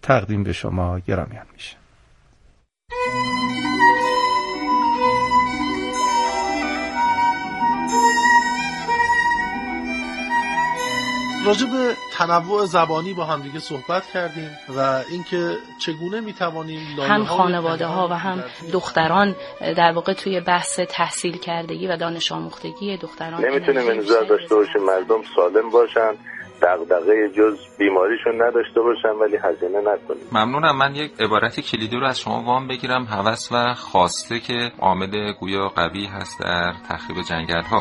تقدیم به شما گرامیان میشه. راجع به تنوع زبانی با هم دیگه صحبت کردیم و اینکه چگونه میتوانیم هم خانواده ها و هم دختران در واقع توی بحث تحصیل کردگی و دانش آموختگی دختران نمیتونیم انتظار داشته باشیم مردم سالم باشن، دغدغه جز بیماریشون نداشته باشن ولی هزینه نکنیم. ممنونم. من یک عبارت کلیدی رو از شما وام بگیرم. هوس و خواسته که عامل گویا قوی هست در تخریب جنگل ها.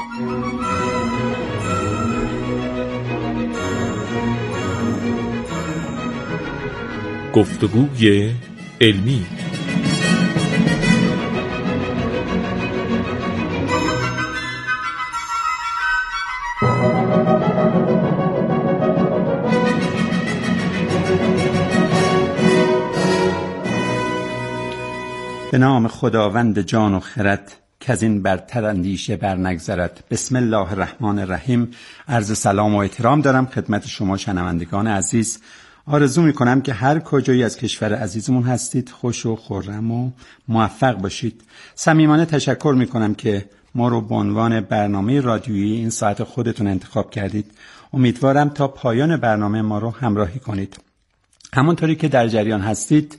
گفتگوی علمی. به نام خداوند جان و خرد که از این برتر اندیشه بر نگذرد. بسم الله الرحمن الرحیم. عرض سلام و احترام دارم خدمت شما شنوندگان عزیز. آرزو میکنم که هر کجایی از کشور عزیزمون هستید خوش و خرم و موفق باشید. صمیمانه تشکر میکنم که ما رو به عنوان برنامه رادیویی این ساعت خودتون انتخاب کردید. امیدوارم تا پایان برنامه ما رو همراهی کنید. همونطوری که در جریان هستید،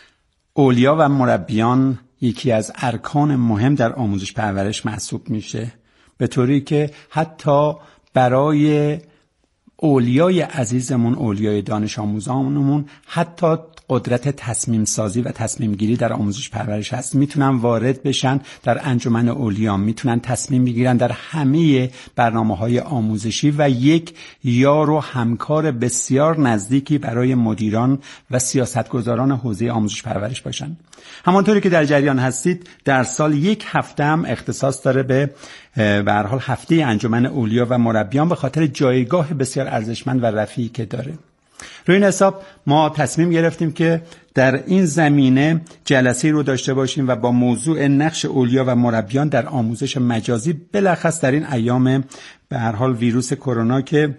اولیا و مربیان یکی از ارکان مهم در آموزش پرورش محسوب میشه، به طوری که حتی برای اولیای عزیزمون، اولیای دانش آموزانمون، حتی قدرت تصمیم سازی و تصمیم گیری در آموزش پرورش هست. میتونن وارد بشن در انجمن اولیان، میتونن تصمیم بگیرن در همه برنامه‌های آموزشی و یک یار و همکار بسیار نزدیکی برای مدیران و سیاستگزاران حوزه آموزش پرورش باشن. همانطوری که در جریان هستید، در سال یک هفته هم اختصاص داره به هر حال هفته انجمن اولیا و مربیان به خاطر جایگاه بسیار ارزشمند و رفیعی که داره. روی این حساب ما تصمیم گرفتیم که در این زمینه جلسه رو داشته باشیم و با موضوع نقش اولیا و مربیان در آموزش مجازی، بلخص در این ایام به هر حال ویروس کرونا که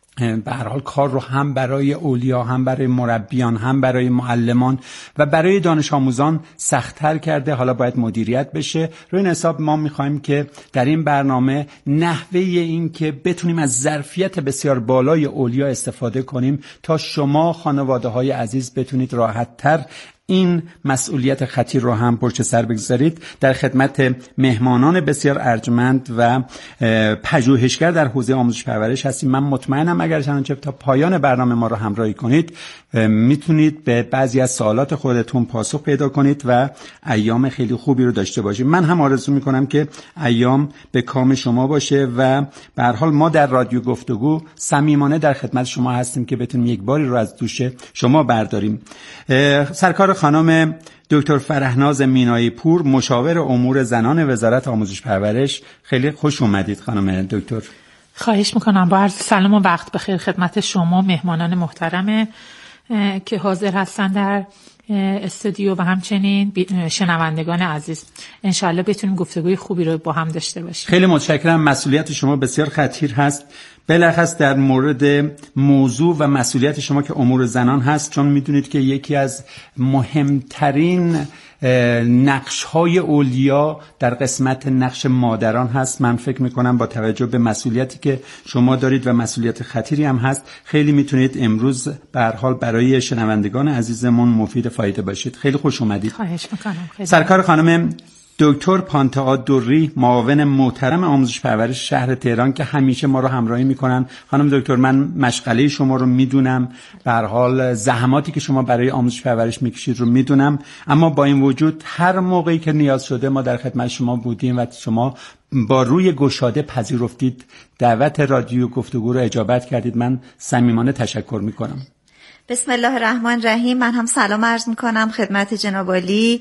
به هر حال کار رو هم برای اولیا، هم برای مربیان، هم برای معلمان و برای دانش آموزان سخت‌تر کرده، حالا باید مدیریت بشه. روی این حساب ما می‌خوایم که در این برنامه نحوه این که بتونیم از ظرفیت بسیار بالای اولیا استفاده کنیم تا شما خانواده‌های عزیز بتونید راحت‌تر این مسئولیت خطیر رو هم پشت سر بگذارید. در خدمت مهمانان بسیار ارجمند و پژوهشگر در حوزه آموزش پرورش هستیم. من مطمئنم اگر چنانچه تا پایان برنامه ما رو همراهی کنید میتونید به بعضی از سوالات خودتون پاسخ پیدا کنید و ایام خیلی خوبی رو داشته باشید. من هم آرزو میکنم که ایام به کام شما باشه و به هر حال ما در رادیو گفتگو صمیمانه در خدمت شما هستیم که بتونیم یک باری رو از دوش شما برداریم. سرکار خانم دکتر فرهناز مینایی پور، مشاور امور زنان وزارت آموزش پرورش، خیلی خوش اومدید خانم دکتر. خواهش میکنم. با عرض سلام و وقت بخیر خدمت شما مهمانان محترم که حاضر هستن در استودیو و همچنین شنوندگان عزیز. انشالله بتونیم گفتگوی خوبی رو با هم داشته باشیم. خیلی متشکرم. مسئولیت شما بسیار خطیر هست، بلخص در مورد موضوع و مسئولیت شما که امور زنان هست، چون میدونید که یکی از مهمترین نقش‌های اولیا در قسمت نقش مادران هست. من فکر میکنم با توجه به مسئولیتی که شما دارید و مسئولیت خطیری هم هست، خیلی میتونید امروز به هر حال برای شنوندگان عزیزمون مفید فایده باشید. خیلی خوش اومدید. خواهش میکنم. سرکار خانم دکتر پانتئا دوری، معاون محترم آموزش پرورش شهر تهران که همیشه ما رو همراهی میکنن. خانم دکتر، من مشغله شما رو میدونم، به هر حال زحماتی که شما برای آموزش پرورش میکشید رو میدونم، اما با این وجود هر موقعی که نیاز شده ما در خدمت شما بودیم و شما با روی گشاده پذیرفتید دعوت رادیو گفتگو رو اجابت کردید. من صمیمانه تشکر میکنم. بسم الله الرحمن الرحیم. من هم سلام عرض میکنم خدمت جناب عالی،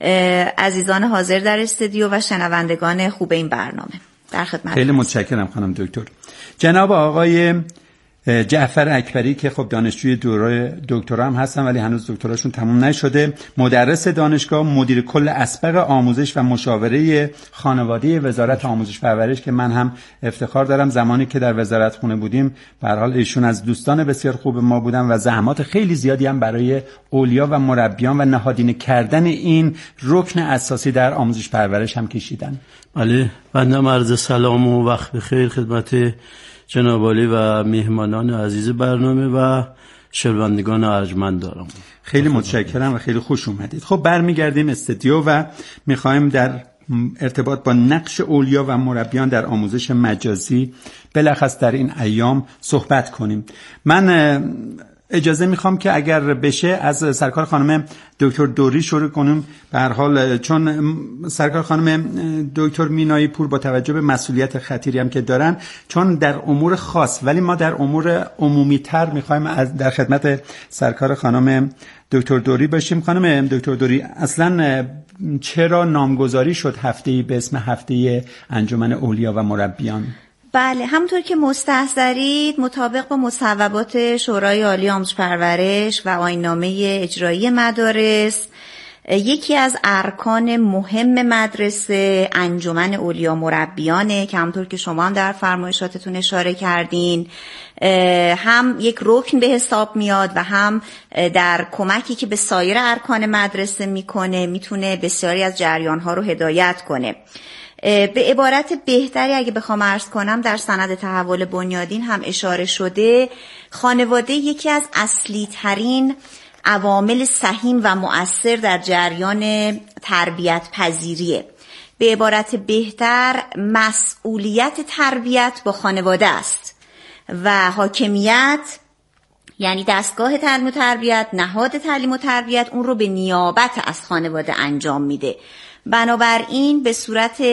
عزیزان حاضر در استودیو و شنوندگان خوب این برنامه. در خدمت. خیلی متشکرم خانم دکتر. جناب آقای جعفر اکبری که خب دانشجوی دوره دکترا هم هستن ولی هنوز دکتراشون تموم نشده، مدرس دانشگاه، مدیر کل اسبق آموزش و مشاوره خانواده وزارت آموزش پرورش که من هم افتخار دارم زمانی که در وزارت خونه بودیم به هر حال ایشون از دوستان بسیار خوب ما بودن و زحمات خیلی زیادی هم برای اولیا و مربیان و نهادینه کردن این رکن اساسی در آموزش پرورش هم کشیدن. بله، بنده عرض سلام و وقت بخیر خدمت جناب عالی و مهمانان عزیز برنامه و شنوندگان ارجمند دارم. خیلی متشکرم و خیلی خوش اومدید. خب برمیگردیم استودیو و میخوایم در ارتباط با نقش اولیا و مربیان در آموزش مجازی بلخص در این ایام صحبت کنیم. من اجازه میخوام که اگر بشه از سرکار خانم دکتر دوری شروع کنیم. به هر حال چون سرکار خانم دکتر مینایی پور با توجه به مسئولیت خطیری هم که دارن، چون در امور خاص ولی ما در امور عمومی تر میخوایم از در خدمت سرکار خانم دکتر دوری باشیم. خانم دکتر دوری، اصلا چرا نامگذاری شد هفته‌ای به اسم هفته انجمن اولیا و مربیان؟ بله، همونطور که مستحضرید مطابق با مصوبات شورای عالی آموزش پرورش و آیین‌نامه اجرایی مدارس، یکی از ارکان مهم مدرسه انجمن اولیا مربیانه که همونطور که شما هم در فرمایشاتتون اشاره کردین هم یک رکن به حساب میاد و هم در کمکی که به سایر ارکان مدرسه میتونه بسیاری از جریان‌ها رو هدایت کنه. به عبارت بهتری اگه بخوام عرض کنم، در سند تحول بنیادین هم اشاره شده، خانواده یکی از اصلی ترین عوامل سهیم و مؤثر در جریان تربیت پذیریه. به عبارت بهتر مسئولیت تربیت با خانواده است و حاکمیت یعنی دستگاه تعلیم و تربیت، نهاد تعلیم و تربیت اون رو به نیابت از خانواده انجام میده. بنابراین به صورت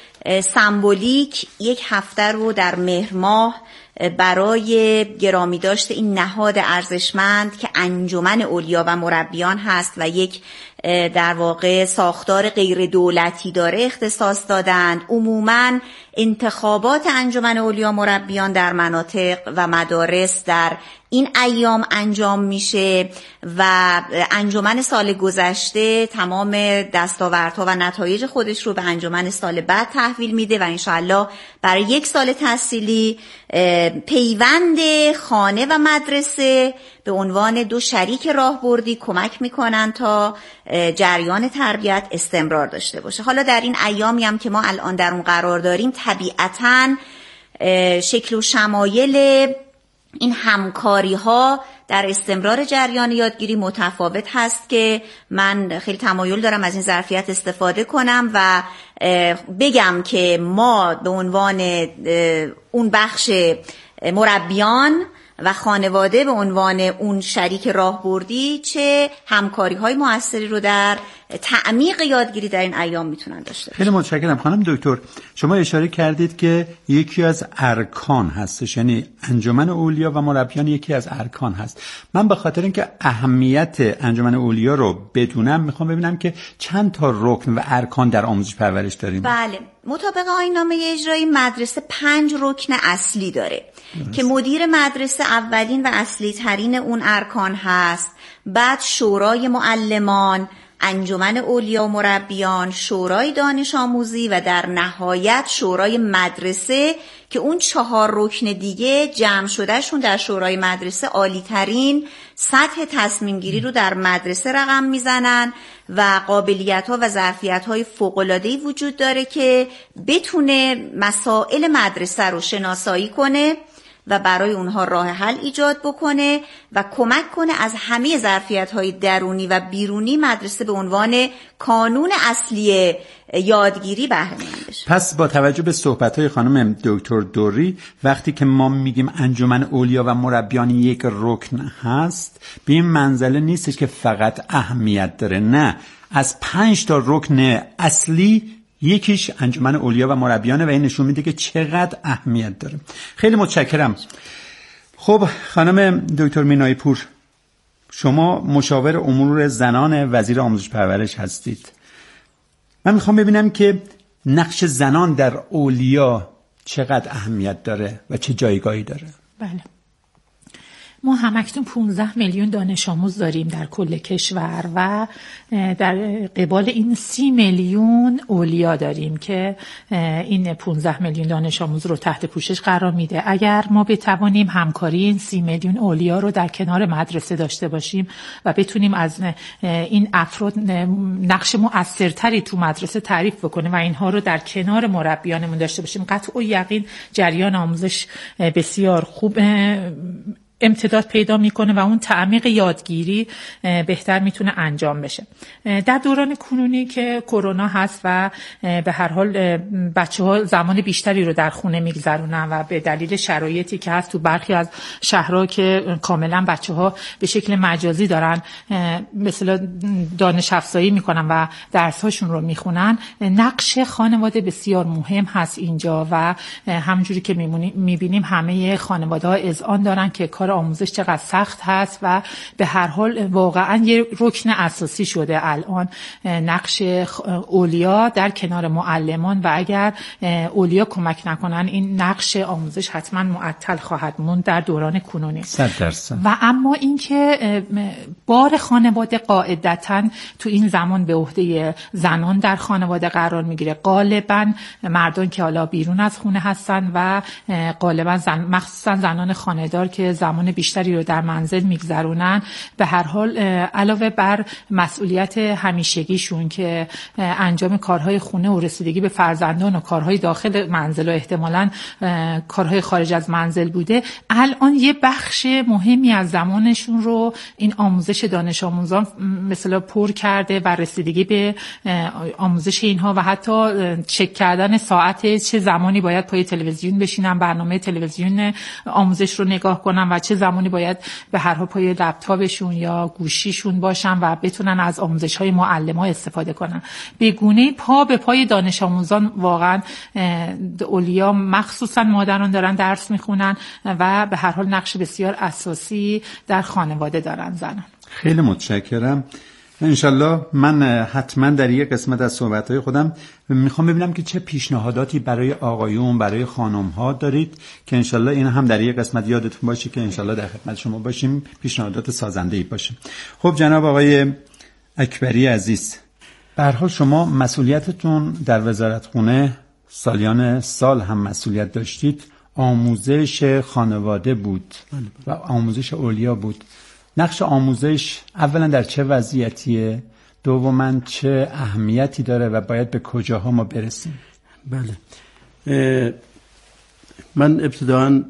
سمبولیک یک هفته رو در مهر ماه برای گرامی داشت این نهاد ارزشمند که انجمن اولیا و مربیان هست و یک در واقع ساختار غیر دولتی داره اختصاص دادند. عموماً انتخابات انجمن اولیا مربیان در مناطق و مدارس در این ایام انجام میشه و انجمن سال گذشته تمام دستاوردها و نتایج خودش رو به انجمن سال بعد تحویل میده و انشاءالله برای یک سال تحصیلی پیوند خانه و مدرسه به عنوان دو شریک راهبردی کمک میکنن تا جریان تربیت استمرار داشته باشه. حالا در این ایامی هم که ما الان در اون قرار داریم، طبیعتاً شکل و شمایل این همکاری ها در استمرار جریان یادگیری متفاوت هست که من خیلی تمایل دارم از این ظرفیت استفاده کنم و بگم که ما به عنوان اون بخش مربیان و خانواده به عنوان اون شریک راهبردی چه همکاری‌های موثری رو در تعمیق یادگیری در این ایام میتونن داشته باشن. خیلی متشکرم. خانم دکتر، شما اشاره کردید که یکی از ارکان هستش، یعنی انجمن اولیا و مربیان یکی از ارکان هست. من به خاطر اینکه اهمیت انجمن اولیا رو بدونم میخوام ببینم که چند تا رکن و ارکان در آموزش پرورش داریم. بله، مطابق آیین‌نامه اجرایی مدرسه 5 رکن اصلی داره که مدیر مدرسه اولین و اصلی ترین اون ارکان هست، بعد شورای معلمان، انجمن اولیا و مربیان، شورای دانش آموزی و در نهایت شورای مدرسه که اون 4 رکن دیگه جمع شدهشون در شورای مدرسه عالی ترین سطح تصمیم گیری رو در مدرسه رقم میزنن و قابلیت ها و ظرفیت های فوق العاده وجود داره که بتونه مسائل مدرسه رو شناسایی کنه و برای اونها راه حل ایجاد بکنه و کمک کنه از همه ظرفیت‌های درونی و بیرونی مدرسه به عنوان کانون اصلی یادگیری بهره مند بشه. پس با توجه به صحبت‌های خانم دکتر دوری، وقتی که ما میگیم انجمن اولیا و مربیان یک رکن هست، به این منزله نیستش که فقط اهمیت داره، نه، از 5 تا رکن اصلی یکیش انجمن اولیا و مربیانه و این نشون میده که چقدر اهمیت داره. خیلی متشکرم. خب خانم دکتر مینایی پور، شما مشاور امور زنان وزیر آموزش پرورش هستید. من میخوام ببینم که نقش زنان در اولیا چقدر اهمیت داره و چه جایگاهی داره. بله. ما همکنون 15 میلیون دانش آموز داریم در کل کشور و در قبال این 30 میلیون اولیا داریم که این 15 میلیون دانش آموز رو تحت پوشش قرار میده. اگر ما بتوانیم همکاری این 30 میلیون اولیا رو در کنار مدرسه داشته باشیم و بتونیم از این افراد نقش مؤثرتری تو مدرسه تعریف بکنیم و اینها رو در کنار مربیانمون داشته باشیم، قطع و یقین جریان آموزش بسیار خوب امتداد پیدا میکنه و اون تعمیق یادگیری بهتر میتونه انجام بشه. در دوران کنونی که کرونا هست و به هر حال بچه‌ها زمان بیشتری رو در خونه میگذرونن و به دلیل شرایطی که هست تو برخی از شهرها که کاملا بچه‌ها به شکل مجازی دارن مثلا دانش افزایی میکنن و درس‌هاشون رو میخونن، نقش خانواده بسیار مهم هست اینجا و همونجوری که میبینیم همه خانواده‌ها اذعان دارن که کار آموزش چقدر سخت هست و به هر حال واقعا یه رکن اساسی شده الان نقش اولیا در کنار معلمان و اگر اولیا کمک نکنن این نقش آموزش حتما معطل خواهد موند در دوران کنونی. 100%. و اما اینکه بار خانواده قاعدتاً تو این زمان به عهده زنان در خانواده قرار میگیره. غالبا مردان که حالا بیرون از خونه هستن و غالبا مخصوصا زنان خانه‌دار که زمان بیشتری رو در منزل میگذرونن، به هر حال علاوه بر مسئولیت همیشگیشون که انجام کارهای خونه و رسیدگی به فرزندان و کارهای داخل منزل و احتمالاً کارهای خارج از منزل بوده، الان یه بخش مهمی از زمانشون رو این آموزش دانش آموزان مثلا پر کرده و رسیدگی به آموزش اینها و حتی چک کردن ساعت چه زمانی باید پای تلویزیون بشینن، برنامه تلویزیون آموزش رو نگاه کنن و چه زمانی باید به هر حال پای لپتاپشون یا گوشیشون باشن و بتونن از آموزش‌های معلم‌ها استفاده کنن. به گونه‌ای پا به پای دانش آموزان واقعا اولیا مخصوصا مادران دارن درس میخونن و به هر حال نقش بسیار اساسی در خانواده دارن زنان. خیلی متشکرم. انشالله من حتما در یک قسمت از صحبت‌های خودم میخوام ببینم که چه پیشنهاداتی برای آقایون، برای خانم‌ها دارید که انشالله این هم در یک قسمت یادتون باشه که انشالله در خدمت شما باشیم، پیشنهادات سازنده‌ای باشه. خب جناب آقای اکبری عزیز، به هر حال شما مسئولیتتون در وزارتخونه سالیان سال هم مسئولیت داشتید، آموزش خانواده بود و آموزش اولیا بود. نقش آموزش اولا در چه وضعیتیه؟ دوما چه اهمیتی داره و باید به کجاها ما برسیم؟ بله، من ابتداً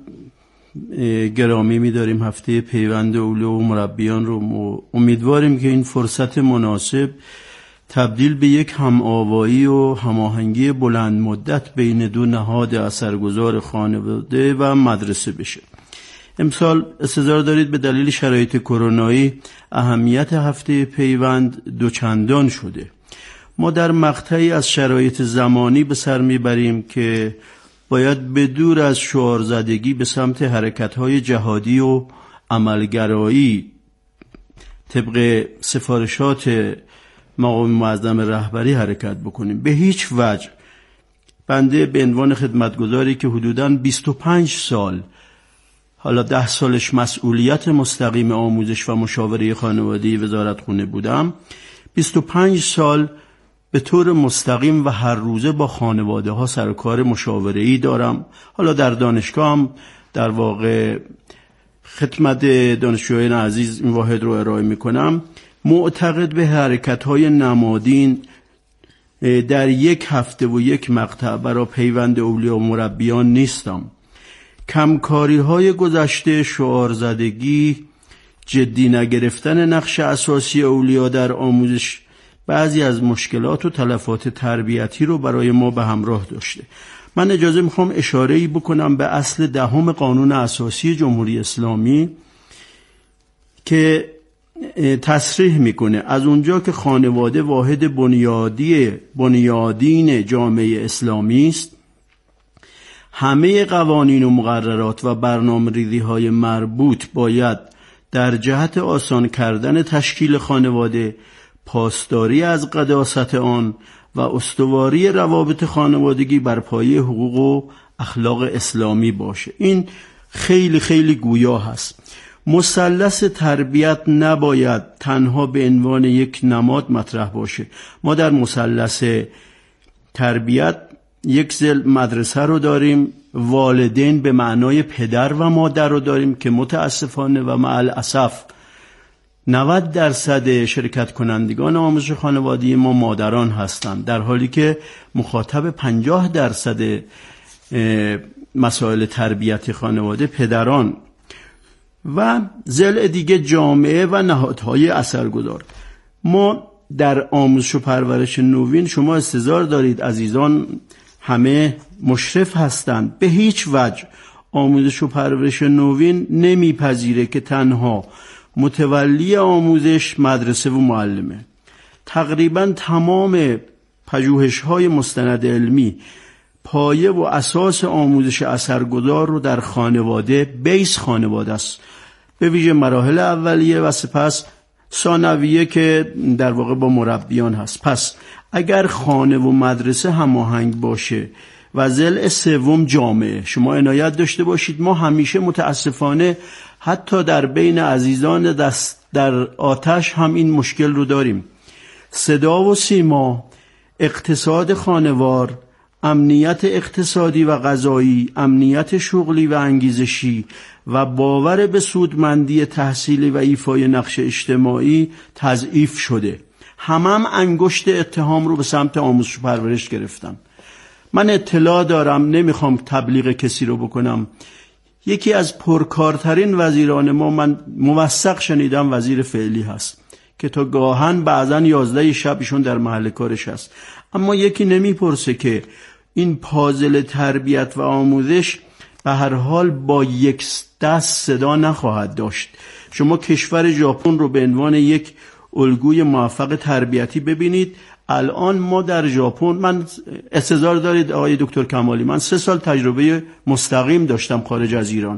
گرامی می‌داریم هفته پیوند اولیا و مربیان رو. امیدواریم که این فرصت مناسب تبدیل به یک هم‌آوایی و هماهنگی بلند مدت بین دو نهاد اثرگذار خانواده و مدرسه بشه. امسال استظهار دارید به دلیل شرایط کرونایی اهمیت هفته پیوند دوچندان شده. ما در مقطعی از شرایط زمانی به سر میبریم که باید به دور از شعارزدگی به سمت حرکت‌های جهادی و عملگرایی طبق سفارشات مقام معظم رهبری حرکت بکنیم. به هیچ وجه بنده به عنوان خدمتگزاری که حدوداً 25 سال، حالا 10 سالش مسئولیت مستقیم آموزش و مشاوره خانوادگی وزارتخونه بودم، 25 سال به طور مستقیم و هر روزه با خانواده ها سر و کار مشاوره‌ای دارم. حالا در دانشگاه هم در واقع خدمت دانشجویان عزیز این واحد رو ارائه میکنم. معتقد به حرکت‌های نمادین در یک هفته و یک مقطع برای پیوند اولیا و مربیان نیستم. کمکاری‌های گذشته، شعارزدگی، جدی نگرفتن نقش اساسی اولیا در آموزش بعضی از مشکلات و تلفات تربیتی رو برای ما به همراه داشته. من اجازه میخوام اشاره‌ای بکنم به اصل 10 قانون اساسی جمهوری اسلامی که تصریح میکنه از اونجا که خانواده واحد بنیادین جامعه اسلامی است، همه قوانین و مقررات و برنامه‌ریزی‌های مربوط باید در جهت آسان کردن تشکیل خانواده، پاسداری از قداست آن و استواری روابط خانوادگی بر پایه حقوق و اخلاق اسلامی باشه. این خیلی خیلی گویا هست. مثلث تربیت نباید تنها به عنوان یک نماد مطرح باشه. ما در مثلث تربیت یک مدرسه رو داریم، والدین به معنای پدر و مادر رو داریم که متاسفانه و مع الاسف 90% شرکت کنندگان آموزش خانوادگی ما مادران هستند، در حالی که مخاطب 50% مسائل تربیت خانواده پدران و ضلع دیگه جامعه و نهادهای اثرگذار. ما در آموزش و پرورش نوین شما انتظار دارید عزیزان همه مشرف هستند. به هیچ وجه آموزش و پرورش نوین نمیپذیره که تنها متولی آموزش مدرسه و معلمه. تقریبا تمام پژوهش‌های مستند علمی پایه و اساس آموزش اثرگذار رو در خانواده، بیس خانواده است، به ویژه مراحل اولیه و سپس ثانویه که در واقع با مربیان هست. پس اگر خانه و مدرسه هماهنگ باشه و ضلع سوم جامعه، شما عنایت داشته باشید ما همیشه متاسفانه حتی در بین عزیزان دست در آتش هم این مشکل رو داریم. صدا و سیما، اقتصاد خانوار، امنیت اقتصادی و غذایی، امنیت شغلی و انگیزشی و باور به سودمندی تحصیلی و ایفای نقش اجتماعی تضعیف شده. هم انگشت اتهام رو به سمت آموزش و پرورش گرفتن. من اطلاع دارم، نمیخوام تبلیغ کسی رو بکنم، یکی از پرکارترین وزیران ما، من موثق شنیدم وزیر فعلی هست که تا گاهن بعضن 11 شب ایشون در محل کارش هست، اما یکی نمیپرسه که این پازل تربیت و آموزش به هر حال با یک دست صدا نخواهد داشت. شما کشور ژاپن رو به عنوان یک الگوی موفق تربیتی ببینید. الان ما در ژاپن، من استظهار دارید آقای دکتر کمالی، من 3 سال تجربه مستقیم داشتم خارج از ایران.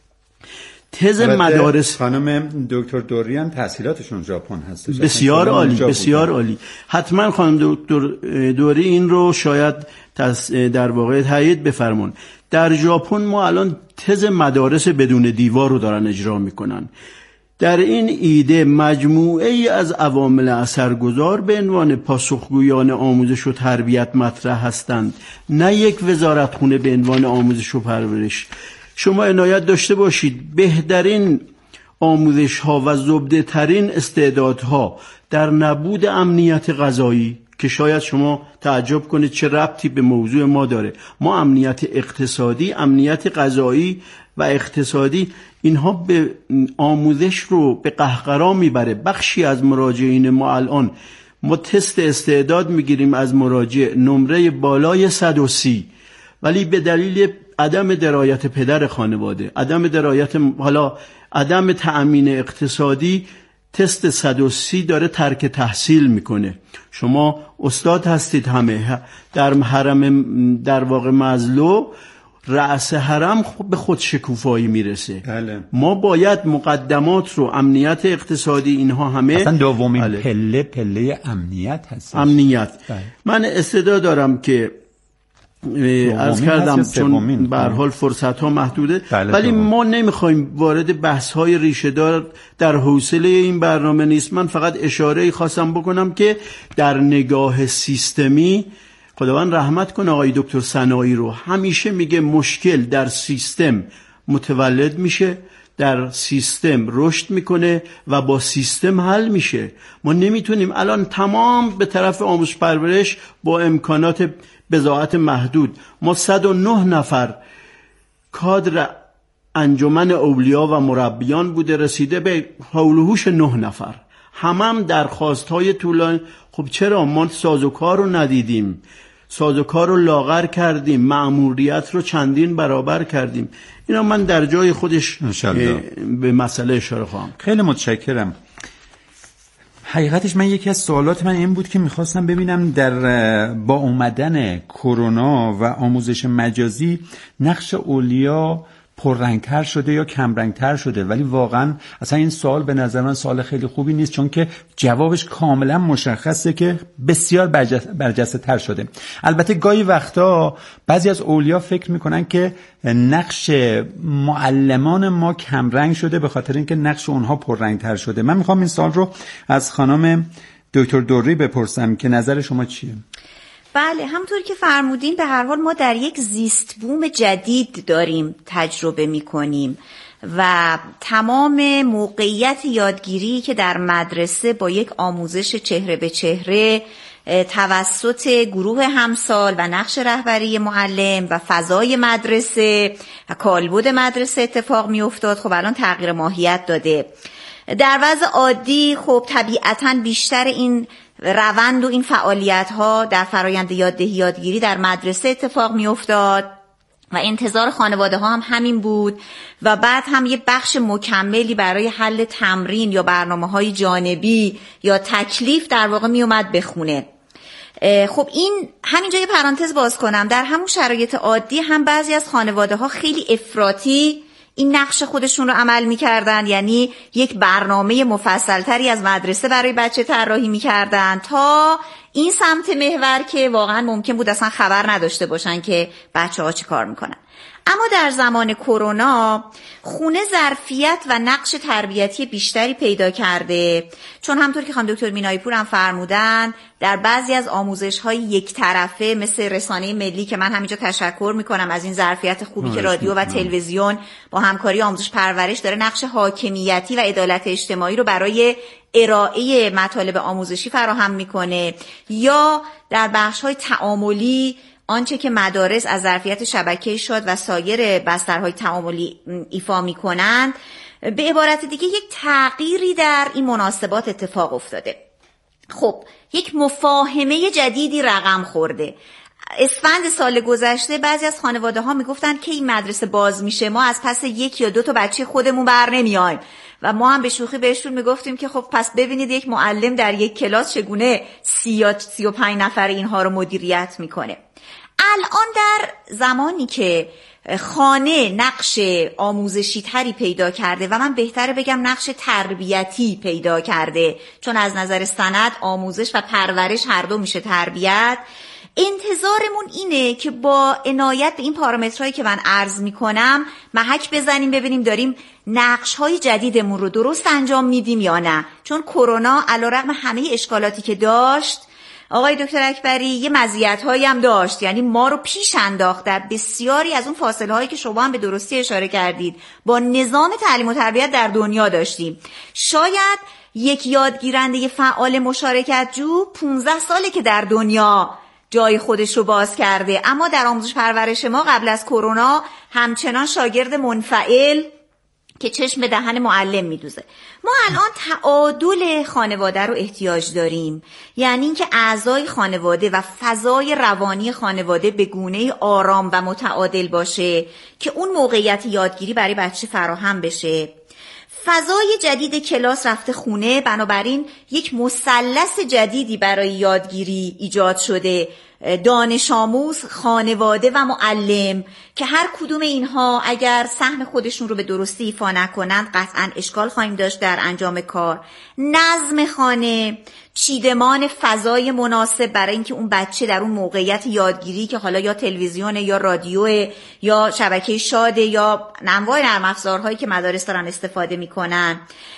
تز مدارس خانم دکتر دوریان تحصیلاتشون ژاپن هستش. بسیار عالی، بسیار عالی. حتما خانم دکتر دوری این رو شاید در واقع تایید بفرمون. در ژاپن ما الان تز مدارس بدون دیوار رو دارن اجرا میکنن. در این ایده مجموعه ای از عوامل اثرگذار به عنوان پاسخگویان آموزش و تربیت مطرح هستند، نه یک وزارتخونه به عنوان آموزش و پرورش. شما عنایت داشته باشید بهترین آموزش ها و زبده ترین استعدادها در نبود امنیت غذایی، که شاید شما تعجب کنید چه ربطی به موضوع ما داره. ما امنیت اقتصادی، امنیت غذایی و اقتصادی، اینها به آموزش رو به قهقرا میبره. بخشی از مراجعین ما الان ما تست استعداد میگیریم از مراجع نمره بالای 130، ولی به دلیل عدم درایت پدر خانواده، عدم درایت، حالا عدم تأمین اقتصادی، تست 130 داره ترک تحصیل میکنه. شما استاد هستید همه در حرم، در واقع مزلو رأس حرم به خود شکوفایی میرسه. بله. ما باید مقدمات رو، امنیت اقتصادی، اینها همه اصلا دومین پله امنیت هست. امنیت. بله. من استعداد دارم که عرض کردم چون به هر حال فرصت ها محدوده، ولی ما نمیخوایم وارد بحث های ریشه دار در حوصله این برنامه نیست. من فقط اشاره خواستم بکنم که در نگاه سیستمی، خداوند رحمت کنه آقای دکتر سنایی رو، همیشه میگه مشکل در سیستم متولد میشه، در سیستم رشد میکنه و با سیستم حل میشه. ما نمیتونیم الان تمام به طرف آموزش پرورش با امکانات بضاعت محدود، ما 109 نفر کادر انجمن اولیا و مربیان بوده، رسیده به حول و حوش 9 نفر، هم درخواست‌های طولانی. خب چرا ما سازوکار رو ندیدیم؟ سازوکار رو لاغر کردیم، مأموریت رو چندین برابر کردیم. اینا من در جای خودش به مسئله اشاره خواهم. خیلی متشکرم. حقیقتش من یکی از سوالات من این بود که میخواستم ببینم در با اومدن کرونا و آموزش مجازی نقش اولیا پررنگتر شده یا کمرنگتر شده، ولی واقعا اصلا این سوال به نظر من سوال خیلی خوبی نیست، چون که جوابش کاملا مشخصه که بسیار برجسته تر شده. البته گاهی وقتا بعضی از اولیا فکر میکنن که نقش معلمان ما کمرنگ شده به خاطر اینکه نقش اونها پررنگتر شده. من میخوام این سوال رو از خانم دکتر دوری بپرسم که نظر شما چیه؟ بله، همونطور که فرمودین به هر حال ما در یک زیست بوم جدید داریم تجربه میکنیم و تمام موقعیت یادگیری که در مدرسه با یک آموزش چهره به چهره توسط گروه همسال و نقش رهبری معلم و فضای مدرسه و کالبد مدرسه اتفاق می افتاد، خب الان تغییر ماهیت داده. در وضع عادی خب طبیعتاً بیشتر این روند و این فعالیت ها در فرایند یاددهی یادگیری در مدرسه اتفاق می افتاد و انتظار خانواده ها هم همین بود و بعد هم یه بخش مکملی برای حل تمرین یا برنامه‌های جانبی یا تکلیف در واقع می اومد بخونه. خب این همینجا یه پرانتز باز کنم، در همون شرایط عادی هم بعضی از خانواده ها خیلی افراطی این نقش خودشون رو عمل می‌کردن، یعنی یک برنامه مفصل‌تری از مدرسه برای بچه طراحی می‌کردن تا این سمت محور که واقعا ممکن بود اصلا خبر نداشته باشن که بچه‌ها چی کار می‌کنن. اما در زمان کرونا خونه ظرفیت و نقش تربیتی بیشتری پیدا کرده، چون همونطور که خانم دکتر مینایی پور هم فرمودن در بعضی از آموزش‌های یک طرفه مثل رسانه ملی که من همینجا تشکر می‌کنم از این ظرفیت خوبی که رادیو و تلویزیون با همکاری آموزش پرورش داره نقش حاکمیتی و عدالت اجتماعی رو برای ارائه مطالب آموزشی فراهم می‌کنه، یا در بخش‌های تعاملی آنچه که مدارس از ظرفیت شبکه شاد و سایر بسترهای تعاملی ایفا می‌کنند. به عبارت دیگه یک تغییری در این مناسبات اتفاق افتاده. خب یک مفاهمه جدیدی رقم خورده. اسفند سال گذشته بعضی از خانواده ها میگفتن که این مدرسه باز میشه ما از پس 1 یا 2 تا بچه خودمون بر نمیایم و ما هم به شوخی بهشون میگفتیم که خب پس ببینید یک معلم در یک کلاس چگونه 30 یا 35 نفر اینها رو مدیریت میکنه. الان در زمانی که خانه نقش آموزشی تری پیدا کرده و من بهتره بگم نقش تربیتی پیدا کرده، چون از نظر سند آموزش و پرورش هر دو میشه تربیت، انتظارمون اینه که با عنایت به این پارامترهایی که من عرض میکنم محک بزنیم ببینیم داریم نقش‌های جدیدمون رو درست انجام میدیم یا نه. چون کرونا علیرغم همه اشکالاتی که داشت آقای دکتر اکبری یه مزیت‌هایی هم داشت، یعنی ما رو پیش انداخت در بسیاری از اون فاصله‌هایی که شما هم به درستی اشاره کردید با نظام تعلیم و تربیت در دنیا داشتیم. شاید یک یادگیرنده فعال مشارکت جو 15 ساله که در دنیا جای خودش رو باز کرده، اما در آموزش پرورش ما قبل از کرونا همچنان شاگرد منفعل که چشم به دهن معلم میدوزه. ما الان تعادل خانواده رو احتیاج داریم، یعنی اینکه اعضای خانواده و فضای روانی خانواده به گونه‌ای آرام و متعادل باشه که اون موقعیت یادگیری برای بچه فراهم بشه. فضای جدید کلاس رفته خونه، بنابراین یک مثلث جدیدی برای یادگیری ایجاد شده، دانش آموز، خانواده و معلم، که هر کدوم اینها اگر سهم خودشون رو به درستی ایفا نکنند قطعاً اشکال خواهیم داشت در انجام کار. نظم خانه، چیدمان فضای مناسب برای اینکه اون بچه در اون موقعیت یادگیری که حالا یا تلویزیون یا رادیو یا شبکه شاده یا انواع نرم افزارهایی که مدارس دارن استفاده میکنن،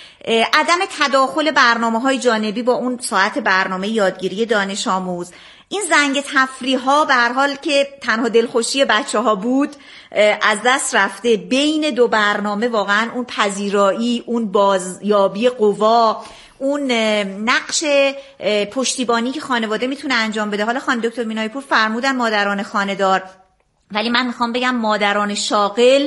عدم تداخل برنامه‌های جانبی با اون ساعت برنامه یادگیری دانش آموز، این زنگ تفریح ها به هر حال که تنها دلخوشی بچه ها بود از دست رفته. بین دو برنامه واقعا اون پذیرایی، اون بازیابی قوا، اون نقش پشتیبانی که خانواده میتونه انجام بده. حالا خانم دکتر مینایی پور فرمودن مادران خانه‌دار، ولی من میخوام بگم مادران شاغل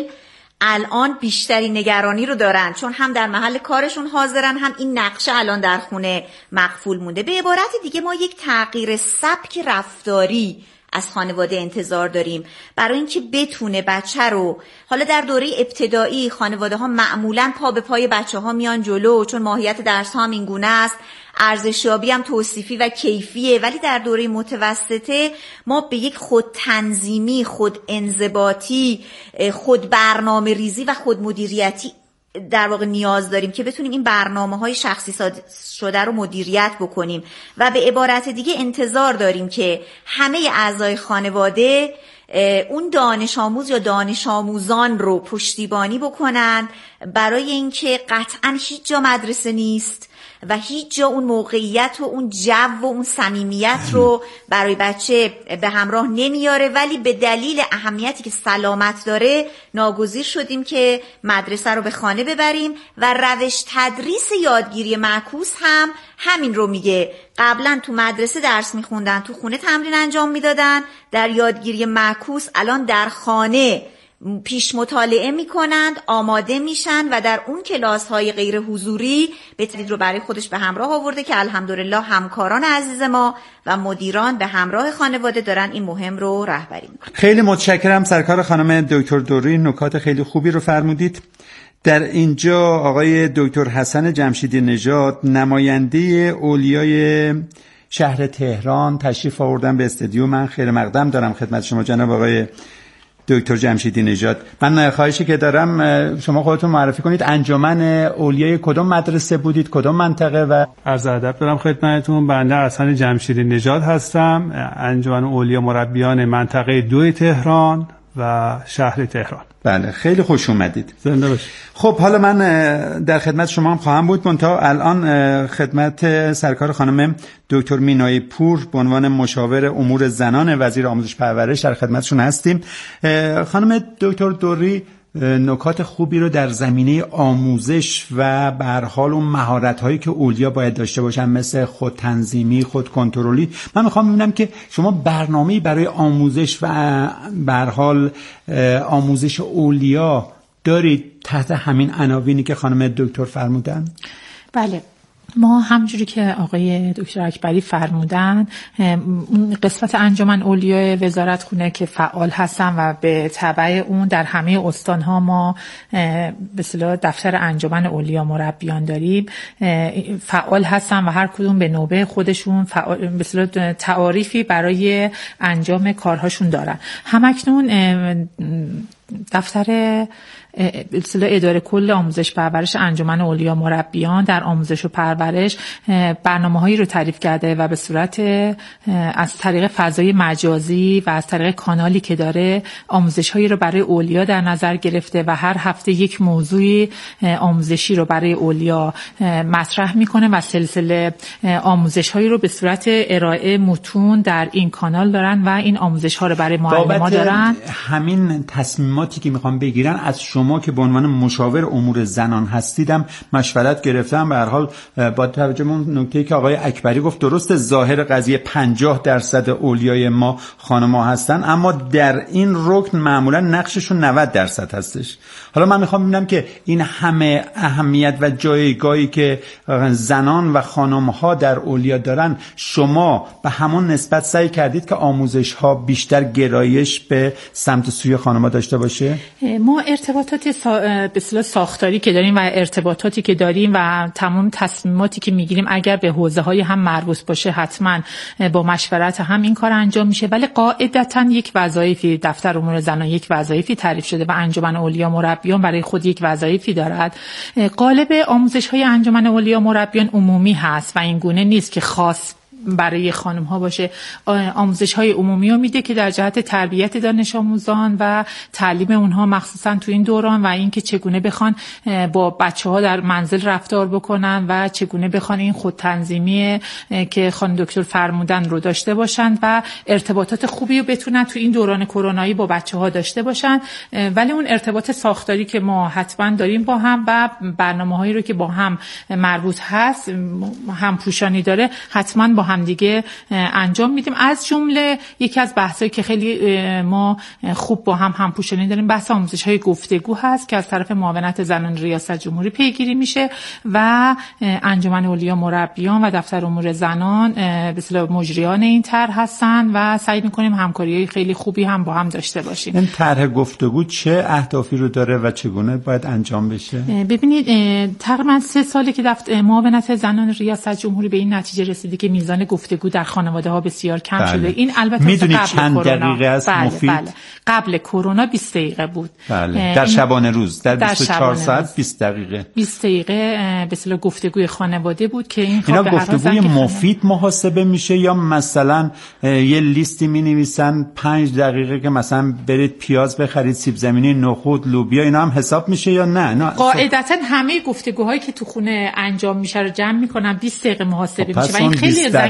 الان بیشتری نگرانی رو دارن، چون هم در محل کارشون حاضرن هم این نقشه الان در خونه مقفول مونده. به عبارت دیگه ما یک تغییر سبک رفتاری از خانواده انتظار داریم برای اینکه بتونه بچه رو، حالا در دوره ابتدایی خانواده ها معمولاً پا به پای بچه ها میان جلو چون ماهیت درس ها هم این گونه است، ارزشیابی هم توصیفی و کیفیه، ولی در دوره متوسطه ما به یک خود تنظیمی، خود انضباطی، خود برنامه ریزی و خود مدیریتی در واقع نیاز داریم که بتونیم این برنامه‌های شخصی شده رو مدیریت بکنیم و به عبارت دیگه انتظار داریم که همه اعضای خانواده اون دانش آموز یا دانش آموزان رو پشتیبانی بکنن، برای اینکه قطعاً هیچ جا مدرسه نیست و هیچ جا اون موقعیت و اون جو و اون صمیمیت رو برای بچه به همراه نمیاره، ولی به دلیل اهمیتی که سلامت داره ناگزیر شدیم که مدرسه رو به خانه ببریم و روش تدریس یادگیری معکوس هم همین رو میگه. قبلا تو مدرسه درس میخوندن، تو خونه تمرین انجام میدادن، در یادگیری معکوس الان در خانه پیش مطالعه میکنند، آماده میشن و در اون کلاس های غیر حضوری بترید رو برای خودش به همراه آورده که الحمدلله همکاران عزیز ما و مدیران به همراه خانواده دارن این مهم رو رهبری میکنن. خیلی متشکرم سرکار خانم دکتر دوری، نکات خیلی خوبی رو فرمودید. در اینجا آقای دکتر حسن جمشیدی نژاد، نماینده اولیای شهر تهران، تشریف آوردن به استودیو. من خیر مقدم دارم خدمت شما جناب آقای دکتر جمشیدی نژاد. من خواهشی که دارم شما خودتون معرفی کنید، انجمن اولیای کدوم مدرسه بودید، کدوم منطقه؟ و عرض ادب دارم خدمتتون. بنده حسن جمشیدی نژاد هستم، انجمن اولیا مربیان منطقه 2 تهران و شهر تهران. بله، خیلی خوش اومدید. زنده باشید. خب حالا من در خدمت شما هم خواهم بود، منتها الان خدمت سرکار خانم دکتر مینای پور به عنوان مشاور امور زنان وزیر آموزش پرورش در خدمتشون هستیم. خانم دکتر دوری نکات خوبی رو در زمینه آموزش و به هر حال اون مهارت‌هایی که اولیا باید داشته باشن، مثل خود تنظیمی، خود کنترلی، من میخوام ببینم که شما برنامه‌ای برای آموزش و به هر حال آموزش اولیا دارید تحت همین عناوینی که خانم دکتر فرمودن؟ بله، ما همجوری که آقای دکتر اکبری فرمودن، قسمت انجمن اولیای وزارتخونه که فعال هستن و به تبع اون در همه استانها ما به اصطلاح دفتر انجمن اولیا مربیان داریم، فعال هستن و هر کدوم به نوبه خودشون به اصطلاح تعاریفی برای انجام کارهاشون دارن. همکنون دفتر اداره کل آموزش پرورش انجمن اولیا مربیان در آموزش و پرورش برنامه‌هایی رو تعریف کرده و به صورت از طریق فضای مجازی و از طریق کانالی که داره آموزش‌هایی رو برای اولیا در نظر گرفته و هر هفته یک موضوع آموزشی رو برای اولیا مطرح میکنه و سلسله آموزش‌هایی رو به صورت ارائه متون در این کانال دارن و این آموزش‌ها رو برای معلم‌ها دارن. همین تصمیماتی که میخوام بگیرن از شما که به عنوان مشاور امور زنان هستیدم مشورت گرفتم. به هر حال با توجه به اون نکته‌ای که آقای اکبری گفت، درست ظاهر قضیه 50% اولیای ما خانم‌ها هستن، اما در این رکن معمولا نقششون 90% هستش. حالا من میخوام ببینم که این همه اهمیت و جایگاهی که زنان و خانم‌ها در اولیا دارن، شما به همون نسبت سعی کردید که آموزش‌ها بیشتر گرایش به سمت سوی خانم‌ها داشته باشه؟ ما ارتباطات به اصطلاح ساختاری که داریم و ارتباطاتی که داریم و تمام تصمیماتی که میگیریم اگر به حوزه‌های هم مربوط باشه حتما با مشورت هم این کار انجام میشه، ولی قاعدتاً یک وظایفی دفتر امور زنان یک وظایفی تعریف شده و انجمن اولیا مربیان برای خود یک وظایفی دارد. قالب آموزش‌های انجمن اولیا مربیان عمومی هست و این گونه نیست که خاص برای خانم ها باشه. آموزش های عمومی رو میده که در جهت تربیت دانش آموزان و تعلیم اونها مخصوصا تو این دوران و اینکه چگونه بخوان با بچه ها در منزل رفتار بکنن و چگونه بخوان این خود تنظیمی که خانم دکتر فرمودن رو داشته باشن و ارتباطات خوبی رو بتونن تو این دوران کرونایی با بچه ها داشته باشن. ولی اون ارتباط ساختاری که ما حتما داریم با هم و برنامه‌هایی رو که با هم مربوط هست، هم پوشانی داره، حتما با هم همدیگه انجام میدیم. از جمله یکی از بحثایی که خیلی ما خوب با هم همپوشانی داریم بحث آموزش‌های گفتگو هست که از طرف معاونت زنان ریاست جمهوری پیگیری میشه و انجمن اولیا مربیان و دفتر امور زنان به اصطلاح مجریان این طرح هستن و سعی می‌کنیم همکاری‌های خیلی خوبی هم با هم داشته باشیم. این طرح گفتگو چه اهدافی رو داره و چگونه باید انجام بشه؟ ببینید تقریبا 3 ساله که معاونت زنان ریاست جمهوری به این نتیجه رسیده که میزان گفتگو در خانواده‌ها بسیار کم شده. این البته میدونید چند دقیقه است مفید؟ بله. قبل کرونا 20 دقیقه بود. بله. در شبانه روز در 24 ساعت 20 دقیقه. 20 دقیقه به اصطلاح گفتگوی خانواده بود که این اینا گفتگوی مفید محاسبه میشه یا مثلا یه لیستی می‌نویسن 5 دقیقه که مثلا برید پیاز بخرید، سیب زمینی، نخود، لوبیا، اینا هم حساب میشه یا نه؟ قاعدتا همه گفتگوهایی که تو خونه انجام میشه رو جمع میکنن 20 دقیقه محاسبه میشه و این خیلی